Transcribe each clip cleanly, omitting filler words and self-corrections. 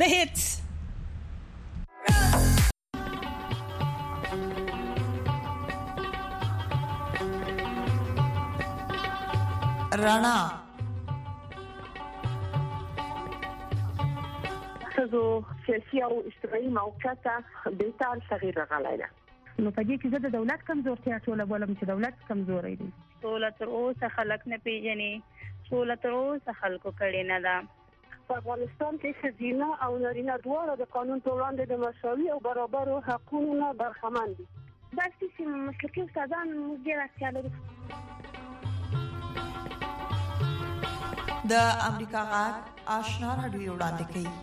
The hits. رڼا څو سیاسي او اجتماعي موقعیت بهتر تغییر راغلی دی. نو په دې کې زه د دولت کمزورتیا ټوله بولم چې دولت کمزوري دی. سوله تر اوسه خلک نه پیژني، سوله تر اوسه خلکو کړي نه ده. په افغانستان کې ښځینه او نارینه دواړه د قانون په وړاندې د مساوي او برابرو حقونو نه برخمن دي. دا چې مسلکي استادان موږ ډېر اړتیا لرو. د امریکا غږ آشنا رادیو وړاندې کوي.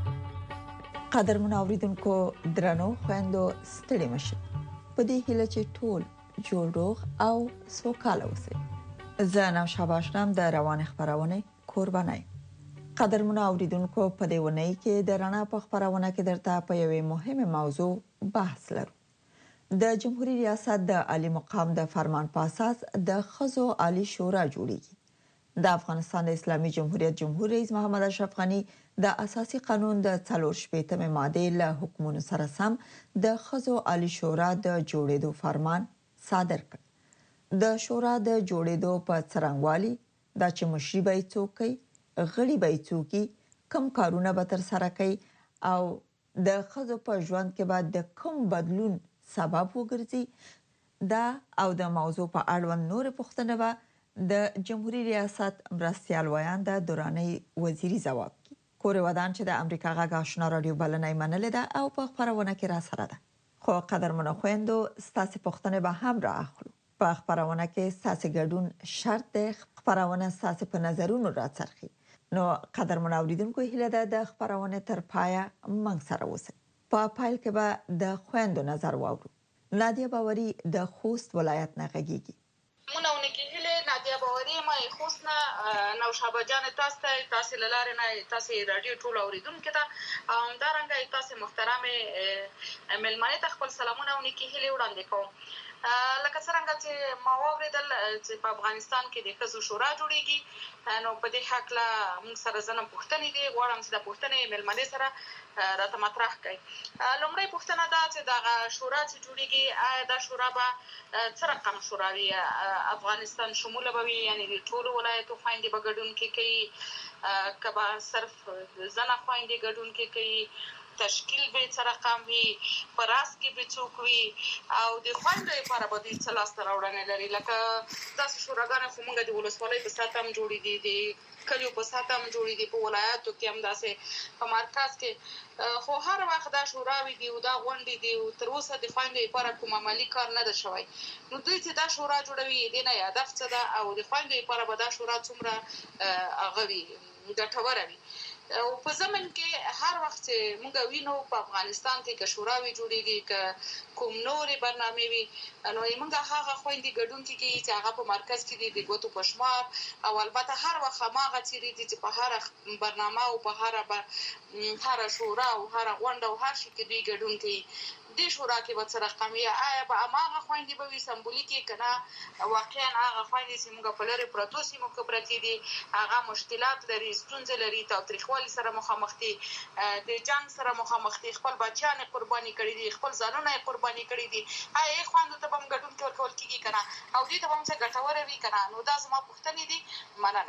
قدرمن اوریدونکو درنو خويندو ستړي مشه. په دې هیله چې ټول جوړ روغ او سوکاله اوسئ. زه نام شاباشنام د روان خبرونه قربانای. قدرمن اوریدونکو په دې ونې کې د رڼا په خبرونه کې درته په یوې مهمه موضوع بحث لرو. د جمهوریت ریاست د عالی مقام د فرمان په اساس د خزو عالی شورا جوړیږي. د افغانستان د اسلامي جمهوریت جمهور رئیس محمد اشرف غنی د اساسي قانون د 4 ماده له حکمونو سره سم د خزو عالی شورا د جوړېدو فرمان صادر کړ. د شورا د جوړېدو په څرنګوالي د چې مشري به څوکي غړي به څوکي کم کارونه به تر سره کوي او د خزو په ژوند کې به د کوم بدلون سبب وګرځي دا او د موضوع په اړوند نور پوښتنه به د جمهوریت ریاست مرستيال وایان د دوراني وزیری جواب کی کور ودان چې د امریکا غږ آشنا رادیو بلنې منل ده او په خبرونه کې را سره ده. خو قدرمن خويندو ستاسو پوښتنه به هم را اخلو. په خبرونه کې ستاسو ګډون شرط ده. خبرونه ستاسو په نظرونو راڅرخي. نو قدرمن اوریدونکو هیله ده د خبرونه تر پایه موږ سره اوسئ. په پایل کې به د خويندو نظر واورو. نادیه باوري د خوست ولایت نه غږیږي. مونږونه کې هله نادیه باوري ما خوستنه نو شابجان تاسو لاره نه تاسو رادیو ټول اوریدونکو ته دا رنګه تاسو محترمه ملمنه ته خپل سلامونه ونکي هله وړاندې کوم. لکه څنګه چې ما واوریدل چې په افغانستان کې د خزو شورا جوړیږي نو په دې حق لا موږ سره زنه پوښتنې دي غواړم چې د پوښتنې ملمنه سره راته مطرح کړئ. لومړی پوښتنه دا چې د شورا چې جوړیږي دا شورا به څه رقم شورا وي افغانستان شموله به وي یعنی د ټولو ولایتو خويندې به ګډون کې کوي کبا صرف زنه خويندې ګډون کې کوي تشکیل به څه رقم وي پراس کې به څوک وي او د خويندو لپاره به د څلاست راوړنه لري لکه تاسو شوراګانې خو موږ د ولسوالۍ په ساتم جوړې دي د کلیو په ساتم جوړې دي په ولایتو کې هم داسې په مرکز کې خو هر وخت دا شوراوي دي او دا غونډې دي او تر اوسه د خويندو لپاره کوم عملی کار نه ده شوی نو دوی چې دا شورا جوړوي دې نه هدف څه ده او د خويندو لپاره به دا شورا څومره اغوي ګټوره وي او په زمن کې هر وخت موږ وینو په افغانستان کې که شوراوي جوړیږي که کوم نورې برنامه وي نو موږ هغه خويندې ګډون کې چې هغه په مرکز کې دي د ګوتو پښمار او البته هر وخت هغه چیرې دي چې په هر برنامه او په هر شورا او هر غونډه او هر شي کې دوی ګډون کوي د شورا کې به څه رقمي آیا به هغه خويندې به وي سمبولیکي کنه واقعا هغه خويندې چې موږ په لری پروتو سیمو کې پرتی دي هغه مشکلات لري ستونزې لري تاریخوالي سره مخامخ دي د جنگ سره مخامخ دي خپل بچیان قرباني کړي دي خپل ځانونه قرباني کړي دي آیا خويندو ته هم ګډون کول کیږي کنه او دې ته هم څه ګټور وي کنه نو دا زما پوښتنه دي مننه.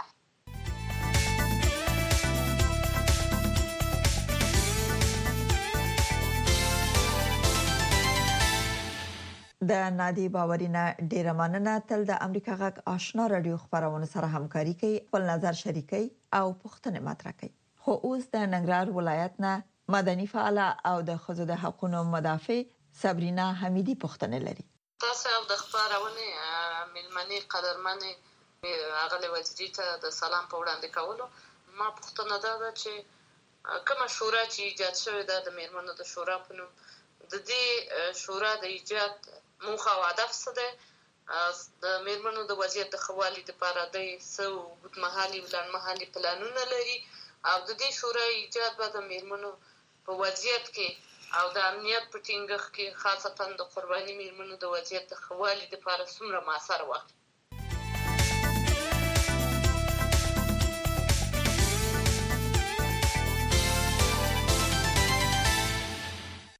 د نادی باورینا ډیره مننه تل د امریکا غږ آشنا رادیو خبرونه سره همکاري کوي خپل نظر شریکي او پوښتنه مطرح کوي. خو اوس د ننګرهار ولایت نه مدني فعال او د خزو د حقوقو مدافع صبرینا حمیدی پوښتنه لري. تاسو د خبرونه ملمنې قدرمنې اغلی وزیری ته د سلام په وړاندې کولو ما پوښتنه ده چې کومه شورا چې ایجاد شوې ده د میرمنو د شورا په نوم د دې شورا د ایجاد موخه او هدف څه ده د میرمنو د وضعیت د خوالي لپاره د سو وګتمحلي ولنمحلي پلانونه لري او د دې شورا ایجاد به د میرمنو په وضعیت کې او د امنیت په ټینګښت کې خاصه د قرباني میرمنو د وضعیت د خوالي لپاره څومره موثر وخت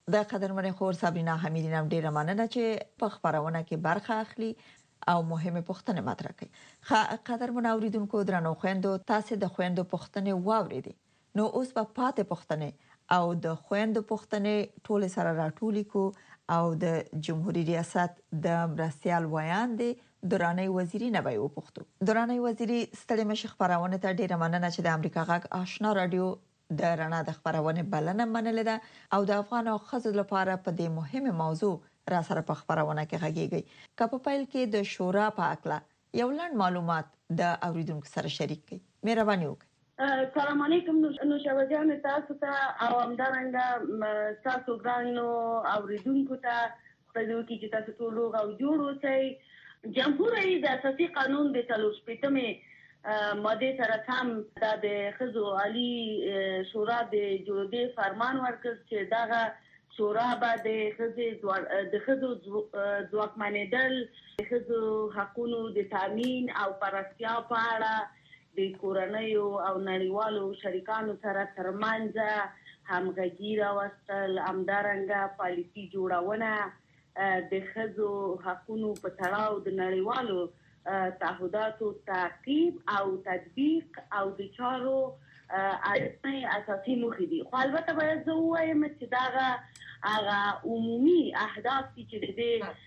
د قدرمن خور صابرینا حمیدی نام ډیره مننه چې په خبرونه کې برخه اخلي او مهمه پوښتنه مطرح کړي. قدرمن اوریدونکو درنو خويندو، تاسو د خويندو پوښتنه واوریدي. نو اوس په پاتې پوښتنه او د خويندو پوښتنه ټول سره راټولې کو او د جمهوریت ریاست د مرستيال وایاندې دراني وزیری نه وایو پښتو. دراني وزیری ستړي مشه خبرونه ته ډیره مننه چې د امریکا غږ آشنا رادیو د رڼا د خبرونه بلنه منل ده او د افغان او خزر لپاره په دې مهمه موضوع را سره په خبرونه کې غږیږي. کپ پایل کې د شورا په اړه یو لړ معلومات د اوریدونکو سره شریک کړئ. مهرباني وکړئ. السلام علیکم نوشابه جان، تاسو ته او همدارنګه تاسو ګرانو اوریدونکو ته خدای دې وکړي چې تاسو ټول روغ او جوړ اوسئ. جمهور رئیس د اساسي قانون د 40 ماده سره هم د خزو عالی شورا د جوړېدو فرمان ورکړ چې دغه شورا به د خزو ځواکمنېدل، د خزو حقوقو د تامین او پراختیا په اړه د کورنیو او نړیوالو شریکانو سره ترمنځ همغږي راوستل، همدارنګه پالیسي جوړونه، د خزو حقوقو په تړاو د نړیوالو تعهداتو تعقیب او تطبیق او د چارو اساسي موخې دي. خو البته باید زه ووایم چې دغه هغه عمومي اهداف چې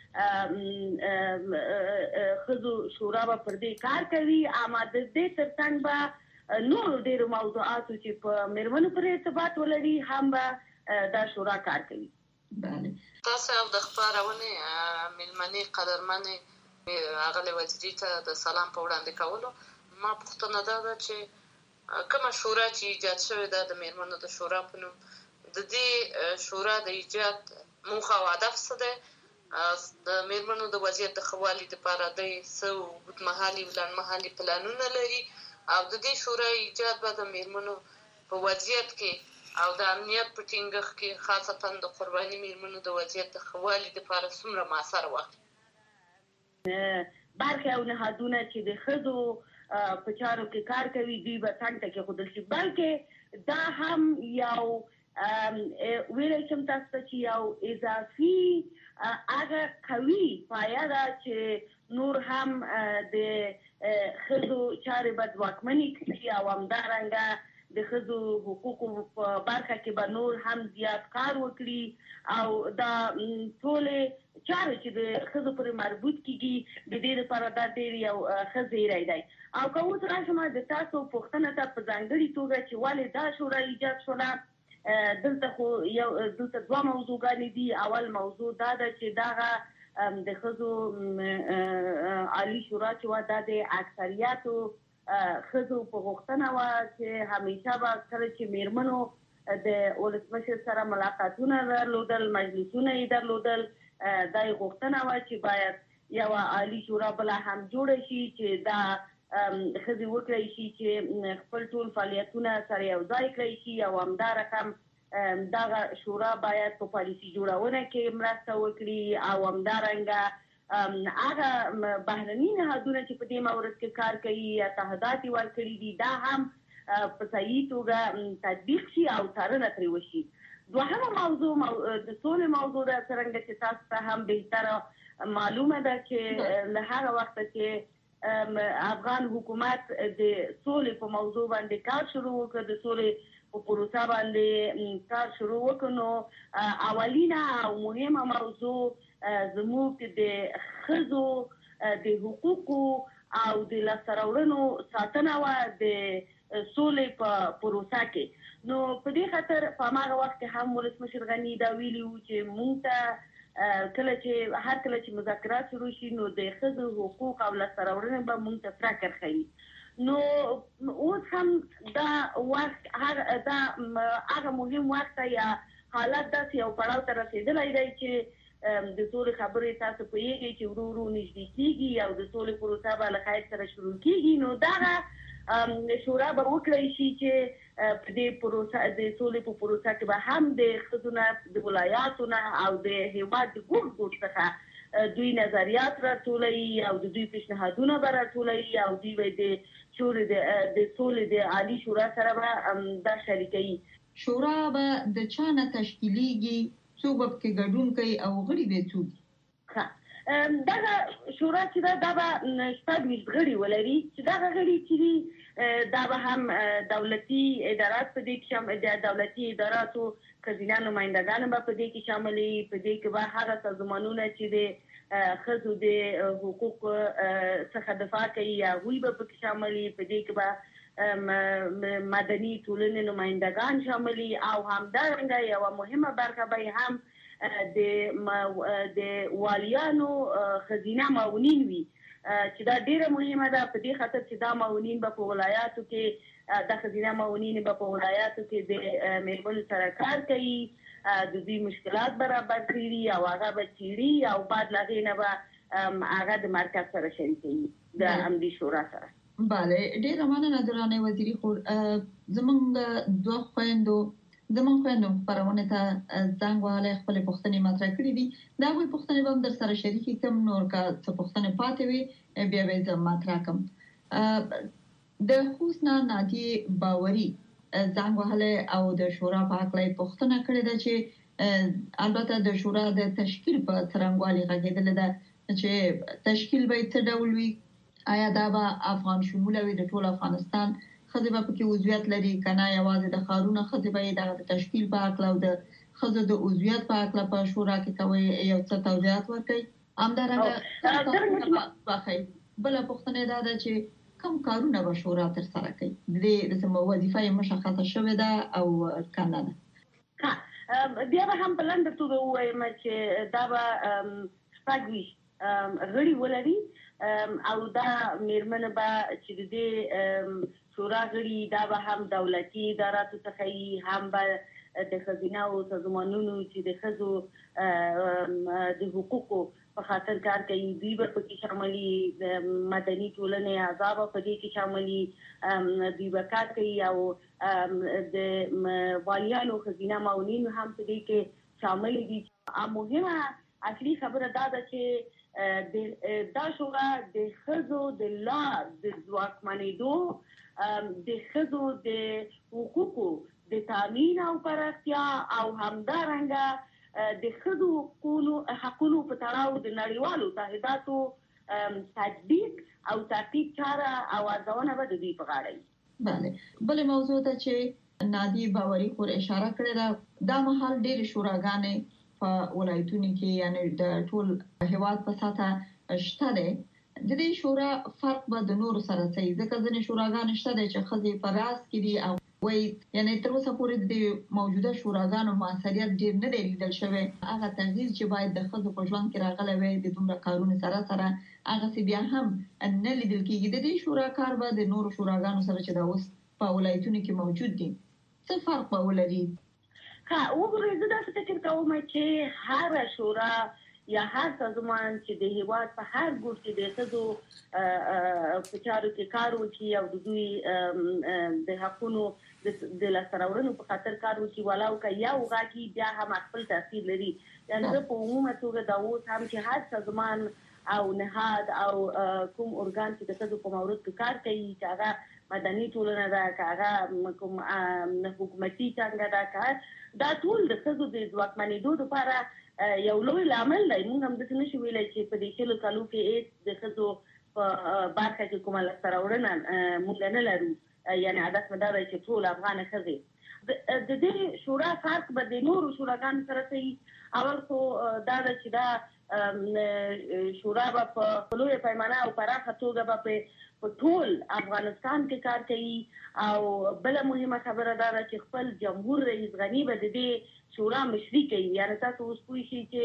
د خزو شورا به پر دې کار کوي، اما د دې ترڅنګ به نور ډېر موضوعاتو چې په میرمنو پر ارتباط ولري هم به دا شورا کار کوي. بله. تاسو د خبرونه ملمنې قدرمنې اغلی وزیری ته د سلام په وړاندې کولو. ما پوښتنه ده چې کومه شورا چې ایجاد شوې ده د میرمنو د شورا په نوم، د دې شورا د ایجاد موخه او هدف څه دی؟ د میرمنو د وضعیت د ښه والي لپاره د څه اوږدمهالي لنډمهالي پلانونه لري او د دې شورا ایجاد به د میرمنو په وضعیت کې او د امنیت په ټینګښت کې خاصتا د قرباني میرمنو د وضعیت د ښه والي لپاره څومره مؤثر واخلي. برخه او نهادونه چې د خزو په چارو کې کار کوي دوی به څنګه کې خودل شي، بلکې دا هم یو ویل شم تاسو چې یو اضافي هغه قوي پایه ده چې نور هم د خزو چارې به ځواکمنې کړي او همدارنګه د خزو حقوقو په برخه کې به نور هم زیات کار وکړي او دا ټول چارې چې د خزو پر مربوط کیږي د دې لپاره دا ډېر یو ښه ځای دی. او که اوس راشم د تاسو پوښتنه ته په ځانګړې توګه چې ولې دا شورا ایجاد شوله، دلته خو دلته دوه موضوعګانې دي. اول موضوع دا ده چې دغه د خزو عالی شورا چې وه دا د اکثریتو خزو په غوښتنه وه چې همیشه به کله چې میرمنو د ولسمشر سره ملاقاتونه درلودل، مجلسونه یې درلودل، دا یې غوښتنه وه چې باید یوه عالي شورا بله هم جوړه شي چې دا ښځې وکړی شي چې خپل ټول فعالیتونه سره یو ځای کړی شي او همدا رقم دغه شورا باید په پالیسي جوړونه کې مرسته وکړي او همدارنګه هغه بهرني نهادونه چې په دې مورد کې کار کوي یا تعهدات یې ورکړي دي دا هم په صحیح توګه تطبیق شي او څارنه ترې وشي. دوهمه موضوع د سولې موضوع ده، څرنګه چې تاسو ته هم بهتره معلومه ده چې له هغه وخته چې افغان حکومت د سولې په موضوع باندې کار شروع وکړ، د سولې په پروسه باندې کار شروع وکړ، نو اولینه او مهمه موضوع زموږ د ښځو د حقوقو او د لاسته راوړنو ساتنه وه د سولې په پروسه کې. نو په دې خاطر په هماغه وخت کې هم ولسمشر غني دا ویلي وو چې موږ ته کله چې مذاکرات شروع شي نو د ښځو حقوق او لاسته راوړنې به موږ ته فکر ښیي. نو اوس هم دا وخت هغه مهم وخت یا حالت داسې یو پړاو ته رسېدلی دی چې د سولې خبرې تاسو پوهېږئ چې ورو ورو نږدې کېږي او د سولې پروسه به له خیر سره شروع کېږي. نو دغه شورا به وکړی شي چې په دې پروسه د سولې په پروسه کې به هم د ښځو نه د ولایاتو نه او د هېواد د ګوټ ګوټ څخه دوی نظریات راټولوي او د دوی پیشنهادونه به راټولوي او دوی به د سولې د عالي شورا سره به دا شریکوي. شورا به د چا نه تشکیلیږي څوک به پکې ګډون کوي او غړي به څوک؟ دا شورا چې دا به 26 غړي ولري چې دا غړي چې دا به هم دولتي ادارات په دې کې شامل دي، دولتي اداراتو خزینه نمائندگان به په دې کې شامل دي، په دې کې به هغه سازمانونه چې د ښځو د حقوق څخه دفاع کوي هغوی به په کې شامل دي، په دې کې به مدني ټولنې نمائندگان شامل دي او همدارنګه یوه مهمه برخه به هم د والیانو خزینه معاونین وي چې دا ډیره مهمه ده په دې خاطر چې دا معاونین به په ولایاتو کې د خزینه معاونین به په ولایاتو کې د میرمنو سره کار کوي، د دوی مشکلات برابر کړي او هغه به څیړي او بعد له هغې نه به هغه د مرکز سره شریکوي د همدې شورا سره. بله، ډیره مننه درانه وزیري خور. زمونږ خپرونه ته زنګ وهلی خپل پوښتنې مطرح کړې دي، دا هغوی پوښتنې به هم در سره شریکې کړم، نور که څه پوښتنې پاتې وي بیا به زه مطرح کړم. د خوست نه نادیې باوري زنګ وهلی او د شورا په هکله یې پوښتنه کړې ده چې البته د شورا د تشکیل په څرنګوالي غږېدلې ده چې تشکیل به څه ډول وي، آیا دا به افغان شموله وي، د ټول افغانستان ښځې به پکې عضویت لري که نه یوازې د ښارونو ښځې به یې د تشکیل په هکله او د ښځو د عضویت په هکله په شورا کې کوئ یو څه توضیحات ورکوئ؟ همدارنګه بله پوښتنه دا ده چې کوم کارونه به شورا ترسره کوي؟ د دې وظیفه یې مشخصه شوې ده او که نه ده؟ بیا به هم په لنډه توګه ووایم چې دا به 26 غړي ولري او دا میرمنې به چې د دې شورا غړي دا به هم دولتي اداراتو څخه وي، هم به د ښځینه او سازمانونو چې د ښځو د حقوقو په خاطر کار کوي دوی به پکې شامل وي، مدني ټولنې اعضا به په دې کې شامل وي، دوی به کار کوي او د والیانو ښځینه معاونینو هم په دې کې شامل دي. مهمه اصلي خبره دا ده چې دا شورا د ښځو د لا د ځواکمنېدو، د ښځو د حقوقو د تامین او پراختیا او همدارنګه د ښځو حقونو په تړاو د نړیوالو تعهداتو تطبیق او تعقیب چاره او ارزونه به د دوی په غاړه وي. بله، بله موضوع ته چې نادیې باوري خور اشاره کړې ده، دا مهال ډېرې شوراګانې په ولایتونو کې یعنی د ټول هیواد په سطحه شته دی. د دې شورا فرق به د نورو سره څه وي؟ ځکه ځینې شوراګانې شته دی چې ښځې په راس کې دي او وایي یعنی تر اوسه پورې د موجوده شوراګانو موثریت ډېر نه دی لیدل شوی، هغه تغییر چې باید د ښځو په ژوند کې راغلی وی د دومره کارونو سره هغسې بیا هم نه لیدل کېږي. د دې شورا کار به د نورو شوراګانو سره چې دا اوس په ولایتونو کې موجود دي څه فرق به ولري؟ وګورئ، زه داسې فکر کوم چې هره شورا یا هر سازمان چې د هیواد په هر ګوټ کې د ښځو په چارو کې کار وکړي او د دوی د حقونو د لاسته راوړنو په خاطر کار وکړي ولاو که یو غاکي بیا هم خپل تاثیر لري. یعنې زه په عمومه توګه دا اوس هم چې هر سازمان او نهاد او کوم ارګان چې د ښځو په مورد کې کار کوي، چې هغه مدني ټولنه ده که هغه کوم حکومتي څانګه ده، که دا ټول د ښځو د ځواکمنېدو لپاره یو لوی لامل دی. موږ هم داسې نشو ویلی چې په دې 100 کالو کې هېڅ د ښځو په برخه کې کومه لاسته راوړنه موږ نه لرو، یعنې هدف مې دا دی چې ټول افغانه ښځې د دې شورا فرق به د نورو شوراګانو سره څه وي؟ اول خو دا ده چې دا شورا به په لویه پیمانه او پراخه توګه به په ټول افغانستان کې کار کوي او بله مهمه خبره دا ده چې خپل جمهور رئیس غني به د دې شورا مشري کوي. یعنې تاسو اوس پوه شئ چې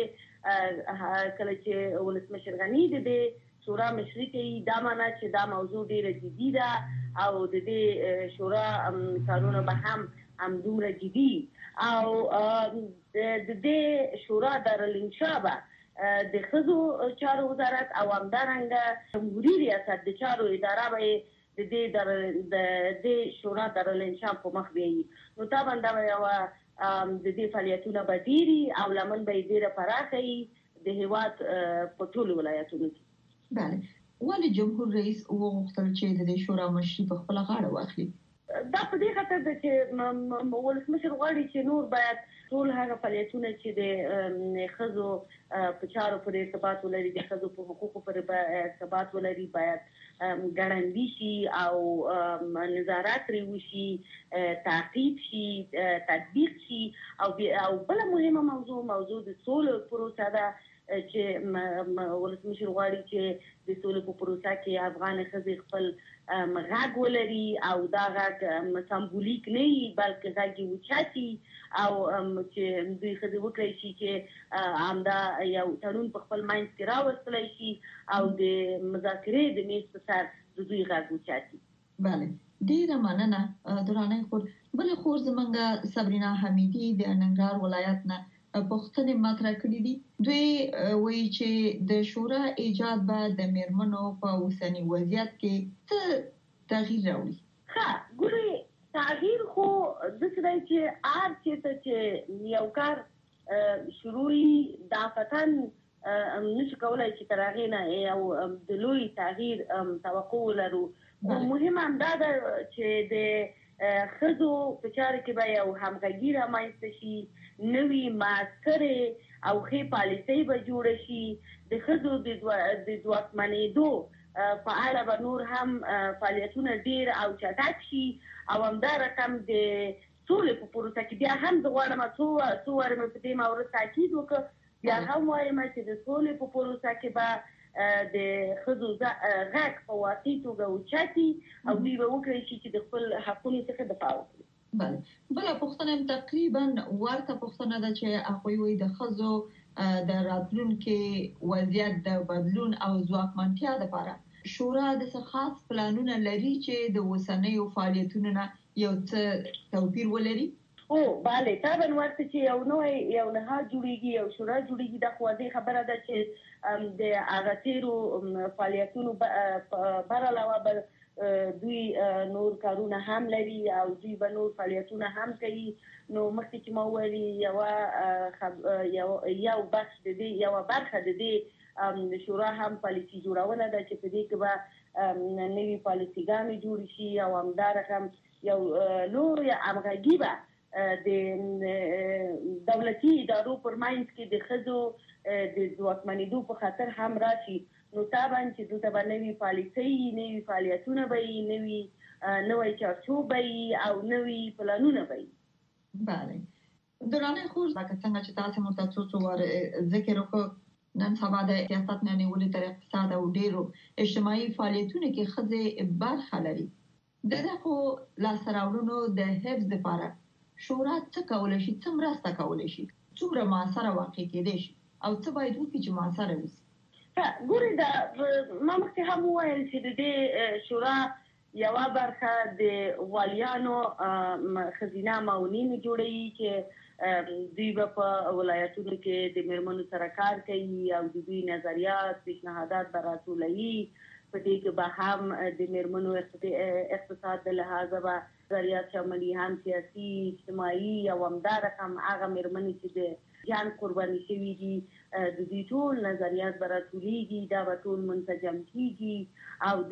کله چې ولسمشر غني د دې شورا مشري کوي دا معنی چې دا موضوع ډیره جدي ده او د دې شورا کارونه به هم همدومره جدي او د دې شورا دارالانشا به د ښځو چارو وزارت او همدارنګه جمهوري ریاست د چارو اداره به د دې شورا دارالانشا په مخ بیایي. نو طبعا دا به یوه د دې فعالیتونه به ډېري او لمن به یې ډېره پراخه وي د هېواد په ټولو ولایتونو کې. بله، ولې جمهور رئیس وغوښتل چې د دې شورا مشري په خپله غاړه واخلي؟ دا په دې خاطر ده چې ولسمشر غواړي چې نور باید ټول هغه فعالیتونه چې د ښځو په چارو پورې ارتباط ولري، د ښځو په حقوقو پورې ارتباط ولري، باید ګړندي شي او نظارت پرې وشي، تعقیب شي، تطبیق شي. او بله مهمه موضوع د سولې پروسه ده چې ولسمشر غواړي چې د سولې په پروسه کې افغان ښځې خپل غږ ولري او دا غږ سمبولیک نه وي بلکې غږ یې اوچتي، او چې دوی ښځې وکړی شي چې همدا یو تړون په خپل منځ کې راوستلی شي او د مذاکرې د میز په سر د دوی غږ اوچتي. بله، ډیره مننه درانه خور. بله خور زمونږ صبرینا حمیدي د ننګرهار ولایت نه پوښتنې مطرح کړې دي. دوی وایي چې د شورا ایجاد به د میرمنو په اوسني وضعیت کې څه تغییر راوړي. ښه، ګورئ تغییر خو داسې دی چې هر چېرته چې یو کار شروعي دا فتن نشي کولی چې تر هغې نه یو د لوی تغییر توقع ولرو. خو مهم همدا ده چې د ښځو په چارو کې به یو همغږي رامنځته شي، نوي معسکرې او ښې پالیسۍ به جوړه شي. د ښځو د ځواکمنېدو په اړه به نور هم فعالیتونه ډېر او چټک شي. او همدا رقم د سولې په پروسه کې بیا هم زه غواړم څو وارې مې په دې مورد تاکید وکړ، بیا هم وایم چې د سولې په پروسه کې به د ښځو غږ په واقعي توګه اوچتي او دوی به وکړی شي چې د خپل حقونو څخه دفاع وکړي. بله، بله پوښتنه تقریبا ورته پوښتنه ده چې هغوی وایي د ښځو د راتلونکي وضعیت د بدلون او ځواکمنتیا لپاره شورا د څه خاص پلانونه لري چې د اوسنیو فعالیتونو نه یو څه توپیر ولري؟ بله، طبعا ورته چې یو نهاد جوړیږي، یو شورا جوړیږي، دا خو واضح خبره ده چې د هغه تیرو فعالیتونو بر علاوه به دوی نور کارونه هم لري او دوی به نور فعالیتونه هم کوي. نو مخکې چې ما وویلي یو بخش د دې یوه برخه د دې شورا هم پالیسي جوړونه ده چې په دې کې به نوي پالیسیګانې جوړې شي او همدارقم یو لویه همغږي به د دولتي ادارو پر منځ کې د ښځو د ځواکمنېدو په خاطر هم راشي. نو طبعا چې دلته به نوي پالیسۍ، نوي فعالیتونه به وي، نوی چارچوب به وي او نوي پلانونه به وي. بله، درانه خور، لکه څنګه چې تاسو موږ ته څو واره ذکر وکړ، نن سبا د سیاست نه نیولې تر اقتصاد او ډیرو اجتماعي فعالیتونو کې ښځې برخه لري. دغه لاسته راوړنو د حفظ لپاره شورا څه کولی شي، څه مرسته کولی شي، څومره مؤثره واقع کېدای شي او څه باید وکړي چې مؤثره وي؟ ګورئ، ما مخکې هم وویل چې د دې شورا یوه برخه د والیانو ښځینه معاونین جوړوي چې دوی به په ولایتونو کې د میرمنو سره کار کوي او د دوی نظریات، پیشنهادات به راټولوي. په دې کې به هم د میرمنو اقتصاد د لحاظه به نظریات شاملي، هم سیاسي، اجتماعي او همدارقم هغه میرمنې چې د جان قرباني شوي دي د دوی ټول نظریات به راټولیږي، دا به ټول منسجم کیږي او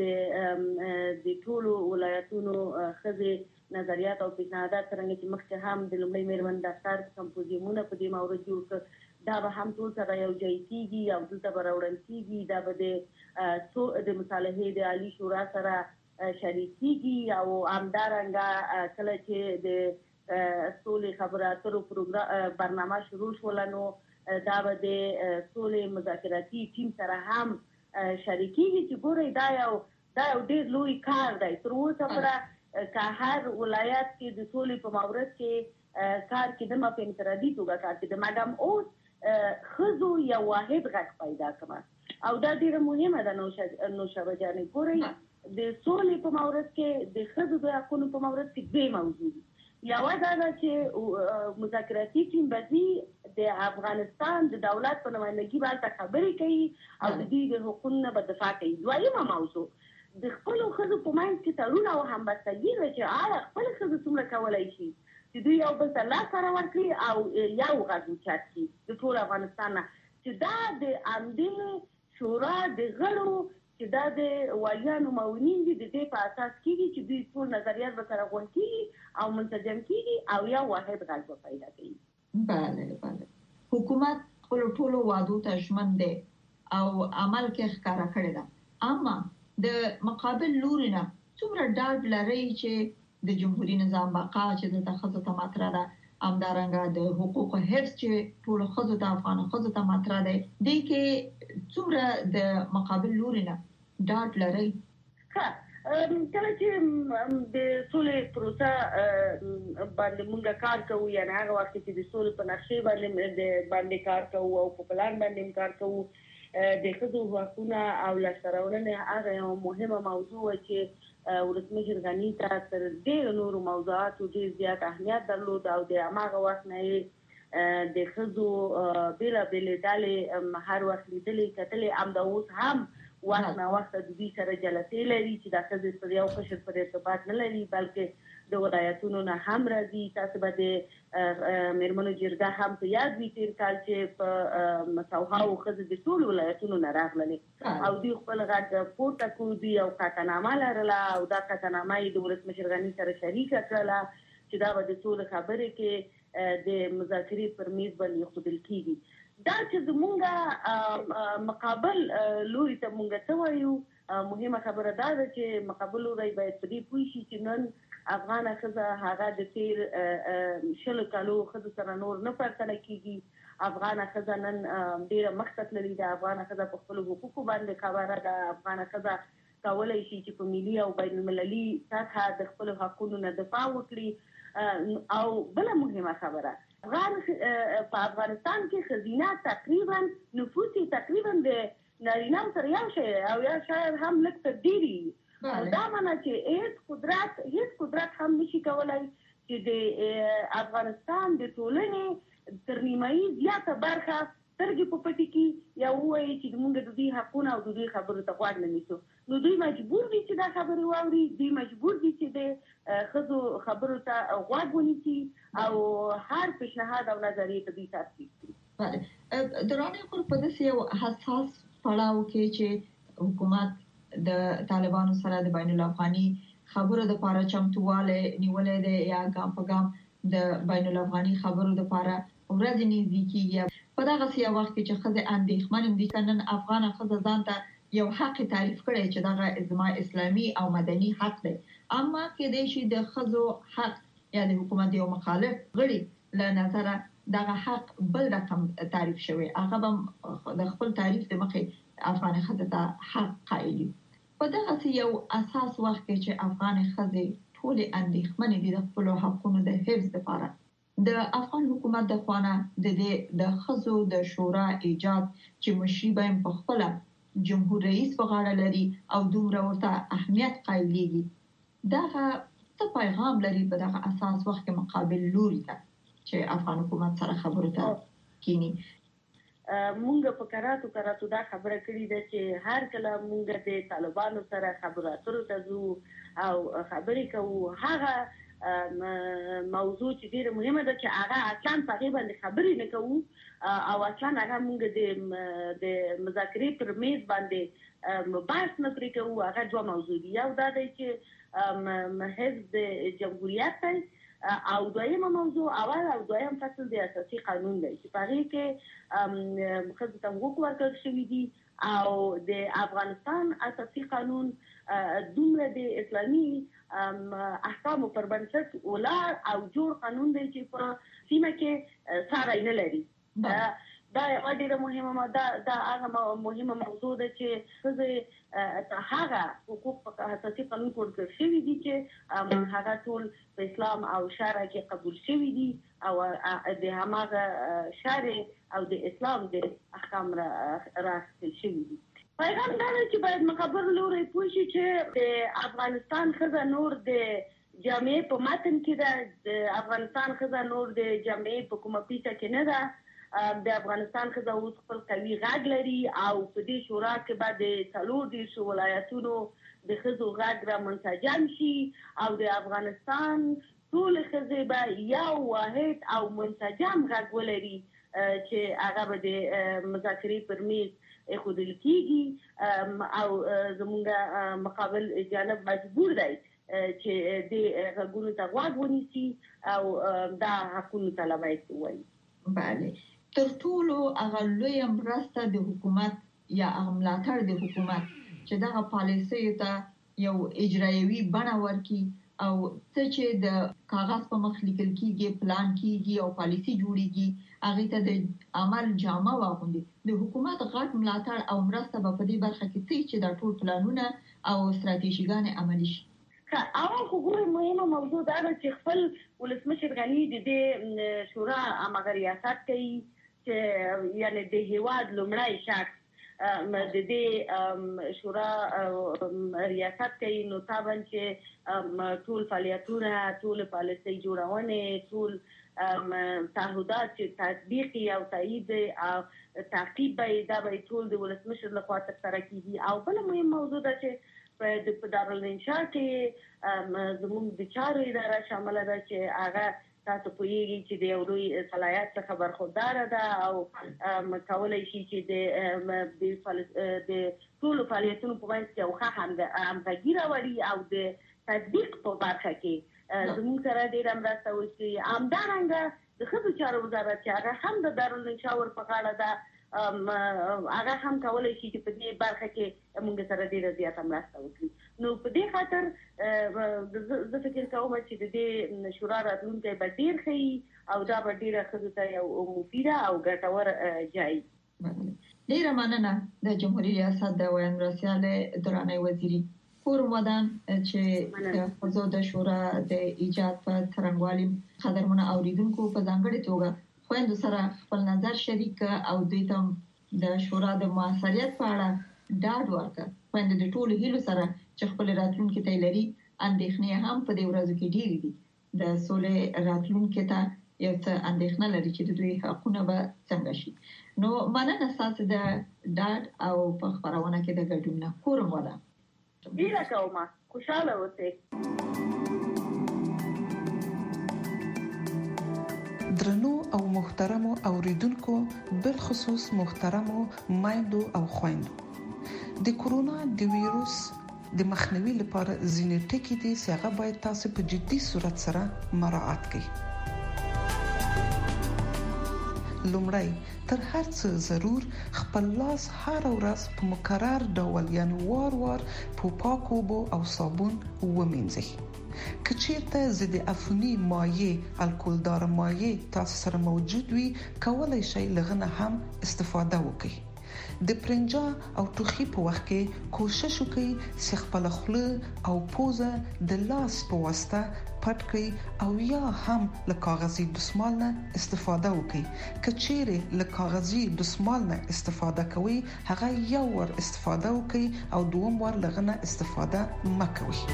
د ټولو ولایتونو ښځې نظریات او پیشنهادات څرنګه چې مخکې هم د لومړۍ میرمن دفتر سمپوزیمونه په دې مورد جوړ کړ، دا به هم ټول سره یو ځای کیږي او دلته به راوړل کیږي. دا به د مصالحې د عالي شورا سره شریکیږي او همدارنګه کله چې د سولې خبرو اترو برنامه شروع شوله نو دا به د سولې مذاکراتي ټیم سره هم شریکیږي. چې ګورئ دا یو ډېر لوی کار دی. تر اوسه پورې که هر ولایت کې د سولې په مورد کې کار کېدمه په انفرادي توګه کار کېده، مګم اوس ښځو یو واحد غږ پیدا کړه او دا ډېره مهمه ده. نوشابه جانې، ګورئ د سولې په مورد کې د ښځو د حقونو په مورد کې دوی موضوع دي. یوه دا ده چې مذاکراتي ټیم به ځي د افغانستان د دولت په نمایندګي به هلته خبرې کوي او د دوی د حقونو نه به دفاع کوي. دویمه موضوع د خپلو ښځو په منځ کې تړون او همبستګي ده چې آیا خپلې ښځې څومره کولی شي چې دوی یو بل ته لاس سره ورکړي او یو غږ اوچت کړي د ټول افغانستان نه، چې دا د همدې شورا د غړو چې دا د والیانو معاونین دي د دې په اساس کېږي چې دوی ټول نظریات به سره غونډ کېږي او منسجم کېږي او یو واحد غږ به پیدا کوي. بله حکومت خپل ټولو وعدو ته ژمن دی او عمل کې ښکارا کړی ده، اما د مقابل لوري نه څومره ډاډ لري چې د جمهوریت نظام بقا چې د خزو ته ماتره ده، همدارنګه د حقوقو حفظ چې ټول خزو ته افغان خزو ته ماتره ده، د کې څومره د مقابل لوري نه ډاډ لري؟ کله چې د سولې پروسه باندې موږ کار کوو، یعنی هغه وخت چې د سولې په نقشې باندې کار کوو او په پلان باندې کار کوو، د ښځو حقوقونه او لاسته هغه یو مهمه موضوع چې ولسمشر غني ته تر ډېرو نورو موضوعاتو ډېر زیات اهمیت درلود او د هماغه وخت نه د ښځو بېلابېلې ډلې هر وخت لیدلې کتلې، همدا اوس هم وخت نه وخت د دوی سره جلسې لري چې د ښځې سره یو قشر پر ارتباط نه لري بلکې د ولایتونو نه هم راځي. تاسو به د مېرمنو جرګه هم په یاد وي تېر کال چې په سوهاو ښځې د ټولو ولایتونو نه راغللې او دوی خپل غږ پورته کړو، دوی یو قطعنامه لرله او دا قطعنامه یې د ولسمشر غني سره شریکه کړله چې دا به د ټولو خبرې کې د مذاکرې پر میز باندې ایښودل کېږي. دا چې زمونږ مقابل لوري ته مونږ څه وایو، مهمه خبره دا ده چې مقابل لوري باید په دې پوه شي چې نن افغانه ښځه هغه د تېر 20 کالو ښځو سره نور نه پرتله کېږي. افغانه ښځه نن ډېره مخته تللې ده، افغانه ښځه په خپلو حقوقو باندې خبره ده، افغانه ښځه کولی شي چې په ملي او بین المللي سطحه د خپلو حقونو نه دفاع وکړي. او بله مهمه خبره، په افغانستان کې ښځینه تقریبا نفوس تقریبا د نارینه‌و سره یو شی او یا شاید هم لږ تر ډېرې، دا معنی چې هیڅ قدرت هم نشي کولای چې د افغانستان د ټولنې تر نیمایي زیاته برخه سترګې په پټې کړي یا ووایي چې موږ د دوی حقونه او د دوی خبرو ته غوږ نه نیسو. نو دوی مجبور دي چې دا خبرې واوري، دوی مجبور دي چې د ښځو خبرو ته غوږ ونیسي او هر پیشنهاد او نظریې ته دوی تصدیق کړي. د رانې خور په داسې یو حساس پړاو کې چې حکومت د طالبانو سره د بین الافغاني خبرو د لپاره چمتواله نیولې ده یا ګام په ګام د بین الافغاني خبرو د لپاره ورځ نږدې کیږي. په دغه سیاسي وخت کې چې خزه اندېښمن دي کنن افغان خزه ځان ته یو حق تعریف کړي چې دغه ازما اسلامي او مدني حق دی، اما کې د شي د خزو حق یا د حکومت یو مخالف غړي له نظر دغه حق بل رقم تعریف شوی، هغه د خپل تعریف د مخې افغان خزه ته حق قایلی. په دغه یو اساس وخت کې چې افغان خزه ټول اندېښمن دي د خپل حقوقو د حفظ لپاره، د افغان حکومت د خوانه د خزو د شورا ایجاد چې مشري به په خپل جمهور رئیس په غاړه لري او دومره ورته اهمیت قایلیږي، دغه څه پیغام لري په دغه اساس وخت کې مقابل لوري ته چې افغان حکومت سره خبرو ته کینی. مونږ په کراتو دا خبره کړې ده چې هر کله مونږ د طالبانو سره خبرو اترو ته ځو او خبرې کوو، هغه موضوع چې ډیره مهمه ده چې هغه اصلا په هغې باندې خبرې نه کوو او اصلا هغه مونږ د مذاکرې پر میز باندې بحث نه پرې کوو. هغه دوه موضوع دي، یو دا دی چې حزب د جمهوریت دی او دویمه موضوع اول او دویم فصل د اساسي قانون دی چې په هغې کې ښځو ته حقوق ورکړل شوي دي او د افغانستان اساسي قانون دومره د اسلامي احکامو پر بنسټ ولاړ او جوړ قانون دی چې په سیمه کې ساری نه لري. دا ډیره مهمه دا هغه مهمه موضوع ده چې ښځې هغه حقوق په اساسي قانون کې ورکړل شوي دي چې هغه ټول په اسلام او شرع کې قبول شوي دي او د هماغه شرع او د اسلام د احکام راخیستل شوي دي. پیغام دا دی چې باید مقابل لوري پوه شي چې د افغانستان ښځه نور د جامعې په متن کې ده، د افغانستان ښځه نور د جامعې په کومه پیسه کې نه ده. د افغانستان ښځه اوس خپل قوي غږ لري او په دې شورا کې به د 40 ولایتونو د ښځو غږ را منسجم شي او د افغانستان ټول ښځې به یو واحد او منسجم غږ ولري چې هغه به د مذاکرې پر میز ایښودل کیږي او زموږ مقابل جانب مجبور دی چې د غږونو ته غوږ ونیسي او دا حقونو ته لبیک ووایي. بله، تر ټولو هغه لویه مرسته د حکومت یا ملاتړ د حکومت چې دغه پالیسیو ته یو اجرایوي بڼه ورکړي او څه چې د کاغذ په مخ لیکل کیږي، پلان کیږي او پالیسي جوړیږي، هغه ته د عمل جامه واغوندي. د حکومت غټ ملاتړ او مرسته په دې برخه کې چې دا ټول پلانونه او ستراتیژیګانې عملي شي. اول خو ګورې مهمه موضوع دا ده چې خپل ولسمشر غني د دې شورا هغه ریاست کوي چې یعنی د هیواد لومړی شخص د دې شورا ریاست کوي، نو طبعا چې ټول فعالیتونه، ټول پالیسي جوړونه، ټول تعهدات چې تطبیق او تایید او تعقیب دا به ټول د ولسمشر لخوا ترسره کیږي. او بل مهم موضوع ده چې په دارالانشا کې زموږ د چارو اداره شامل ده چې هغه تاسو پوهیږئ چې د یو لوی صلاحیت څخه برخوردار ده او کولای شي چې د ټولو فعالیتونو په منځ کې یو ښه همغږي راولي او د تطبیق په برخه کې زموږ سره ډېره مرسته وکړي. همدارنګه د ښځو چارو وزارت چې هغه هم د دارالانشا ور په غاړه ده، هغه هم کولای شي چې په دې برخه کې موږ سره ډېره زیاته مرسته وکړي. نو په دې خاطر زه فکر کوم چې د دې شورا راتلونکی به ډېر ښه او دا به ډېره ښځو ته یو مفیده او ګټور ځای. ډېره مننه د جمهوریت ریاست د ویاند مرسیال دراني وزیري. فورم ودان چې حضور د شورا د ایجاد په څرنګوالي قدرمنه اوریدونکو په ځانګړي توګه خويندو سره خپل نظر شریک او دوی ته د شورا د موثریت په اړه ډاډ ورکړ. خويندو د ټولو هیلو سره چې خپل راتلونکي ته لري، اندېښنې هم په دې ورځو کې ډېرې دي. د سولې راتلونکي ته یو څه اندېښنه لري چې د دوی حقونه به څنګه شي. نو مننه تاسو د ډاډ او په خبرونه کې د ګډون نه. فورم ودان. ډیره کومه خوشاله اوسئ. درنو او محترمو اوریدونکو، بالخصوص محترمو مایندو او خويندو، د کورونا د ویروس د مخنیوي لپاره ځینې ټکي دي چې هغه باید تاسو په جدي صورت سره مراعات کړئ. لومړی تر هر څه ضرور خپل لاس هر ورځ په مکرر ډول یعنی وار په پاکو اوبو او صابون ومینځئ. که چیرته ضد عفونی مایع الکولدار مایع تاسو سره موجود وي، کولای شئ لغنه هم استفاده وکړئ. د پرنجا او ټوخي په وخت کې کوشش وکړئ چې خپل خوله او پوزه د لاس په واسطه پټ کړئ او یا هم له کاغذي دستمال نه استفاده وکړئ. که چیرې له کاغذي دستمال نه استفاده کوئ، هغه یو ور استفاده وکړئ او دوم ور لغنه استفاده مکوئ.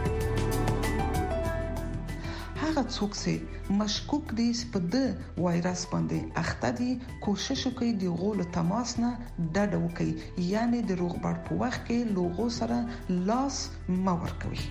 هغه څوک چې مشکوک دي چې په د وایرس باندې اخته دي، کوشش وکړي د غول تماس نه ډډه وکړي، یعنی د روغبړ په وخت کې لوغو سره لاس مور کوي.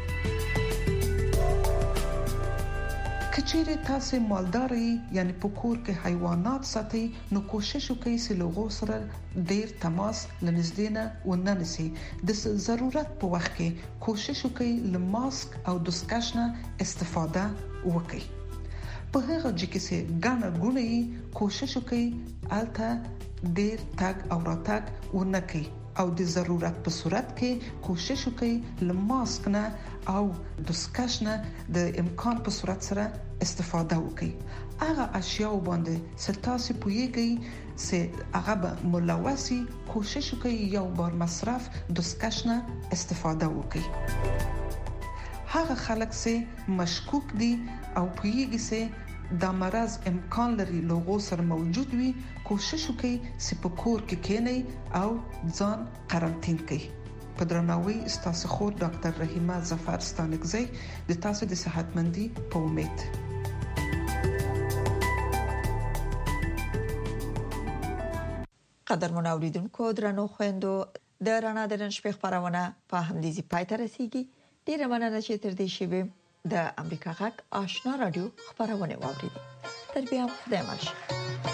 کچېره تاسو مالداري یعنی په کور کې حیوانات ساتي، نو کوشش وکړئ چې لوغو سره ډیر تماس لنږدې نه وننسي. د ضرورت په وخت کې کوشش وکړئ له ماسک او دستکش نه استفاده وکړئ. په هغه ځکه چې ګڼه ګونې کوشش وکړئ الته ډیر تګ او راتګ ونکړئ او د ضرورت په صورت کې کوشش وکړئ له ماسک نه او دستکش نه د امکان په صورت سره استفاده وکړئ. هغه اشیاء باندې ستاسو پوهیږئ چې هغه به ملوثي، کوشش وکړئ یو بار مصرف دستکش نه استفاده وکړئ. هغه خلک چې مشکوک دي او پوهیږي چې دا مرض امکان لري لوغو سره موجود وي، کوشش وکړئ چې په کور کې کېنئ او ځان قرنطین کړئ. په درناوي ستاسو خور ډاکټر رحیمه ظفر ستانکزی د تاسو د صحتمندي په امید. قدرمن اوریدونکو، درنو خويندو، د رڼا د نن شپې خبرونه په همدې ځای پای ته رسیدي. ډیره مننه چې تر دې شیبې د امریکا غږ آشنا رادیو خبرونه واوري. تر بیا خدای ماشه.